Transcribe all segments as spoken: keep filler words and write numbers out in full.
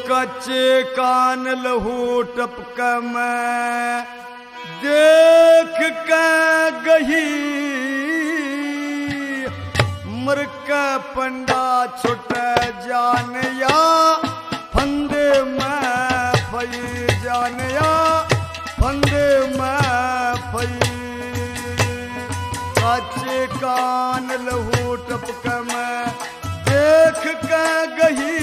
कच्चे कान लहू टपक में देख के गही मर के पंडा छोटे जान या फंदे में फई जान या फंदे में फई कच्चे कान लहू टपक में देख के गही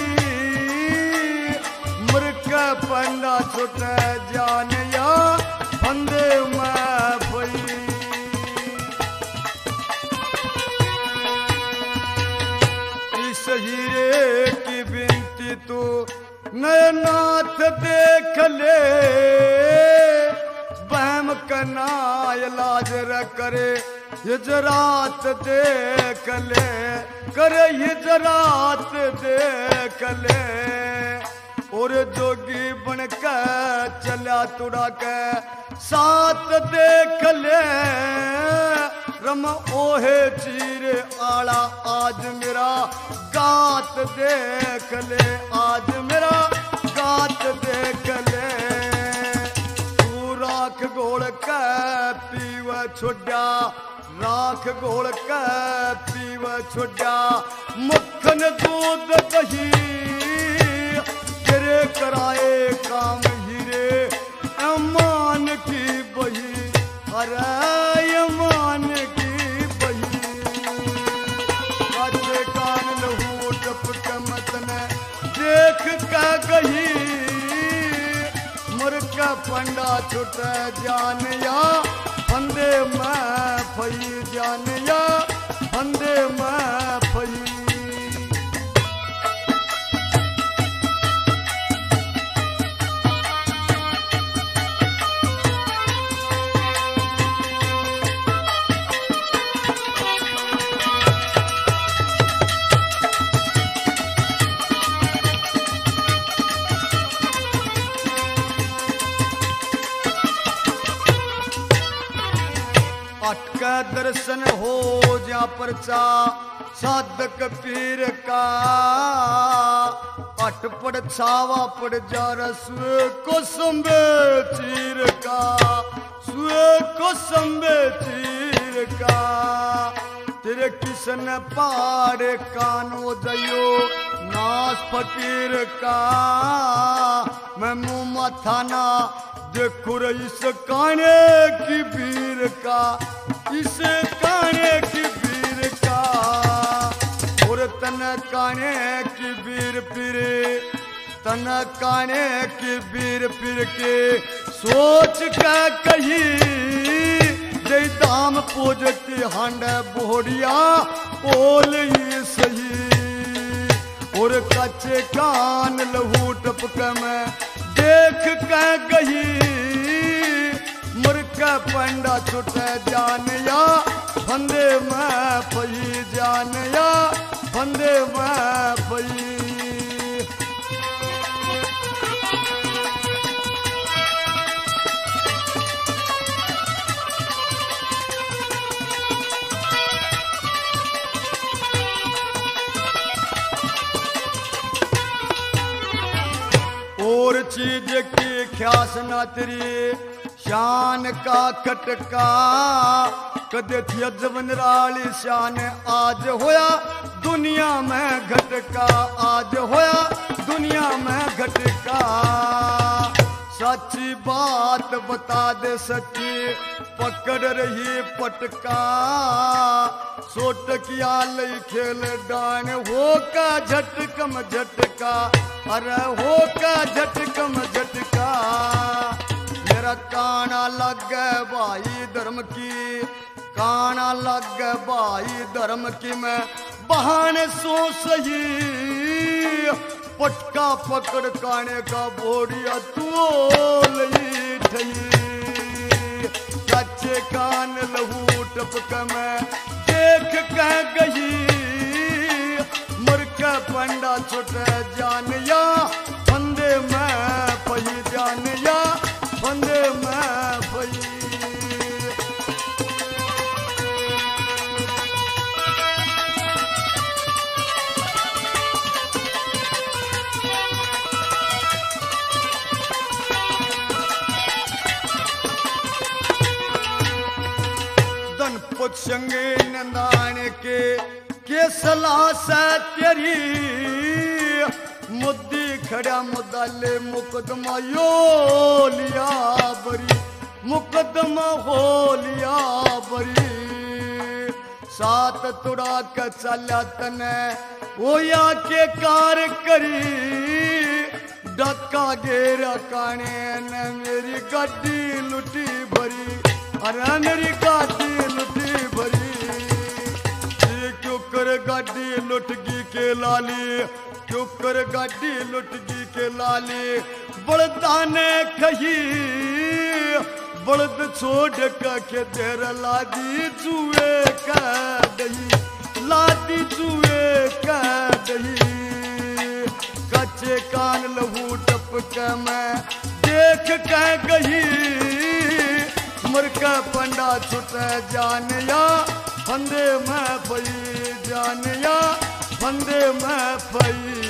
मर के पंडा छोटे जान या फंदे में फई इस हीरे की बिनती तू नयनाथ देख ले बहम कना इलाज र करे हिजरात देख ले करे हिजरात देख ले और जोगी बन के चला तुड़ा के साथ देख ले रम ओहे चीर आला आज मेरा गात देख ले आज मेरा गात देख ले तू राख घोल के पीव छोड़ा राख घोल के पीव छोड़ा मक्खन दूध दही तेरे कराए काम हीरे अमान की बही अरे अमान की बही कच्चे कान लहू टपक मतन देख के गही मर का पंडा छुट जान या फंदे में फई जान या फंदे में फई अटका दर्शन हो जा परचा साधक पीर का अट पड़ छावा पड़ जा रसुए को संबे चीर का सुए को संबे चीर का तेरे किसन पाड़े कानो जयो नास फकीर का मैं मुँह मथाना देखो इस काने की वीर का इस काने की वीर का और तन काने की वीर पिरे तन काने की वीर पिर के सोच का कही जय दाम पूज की हांड बोहड़िया ओल ही सही और कच्चे कान लहू टपक में देख के गही मुर्का पंडा छुट जान या फंदे में फई जान या फंदे में फई और चीज की ख्यास ना तेरी शान का खटका कदे थी जवन राली शान आज होया दुनिया में घटका आज होया दुनिया में घटका सच्ची बात बता दे सच्ची पकड़ रही पटका सोटकिया लई खेल डान हो का झटकम झटका अरे हो का झटकम झटका मेरा काना लग भाई धर्म की काना लग भाई धर्म की मैं बहाने सो सही पटका पकड़ काने का बोरिया तोल ठही कच्चे कान लहू टपक में देख कह गई मुर्का पंडा छुट जान या फंदे में पही जान या फंदे में पही संगे नंदान के के सलाह से तेरी मुद्दी खड़ा मुदाले मुकदमा यो लिया बरी मुकदमा हो लिया बरी सात तुड़ा का चला तने ओया के कार करी डका गेरा काने ने मेरी गाड़ी लुटी भरी अरे मेरी गाड़ी लुटी भरी ये क्यों कर गाड़ी लुटगी के लाली क्यों कर गाड़ी लुटगी के लाली बड़दाने कही बड़द छोड़ के देर लादी चुए का दही लादी चुए का दही कच्चे कान लहू टपक मैं देख के गई मर के पंडा छुट जानिया फंदे में पई जानिया फंदे में पई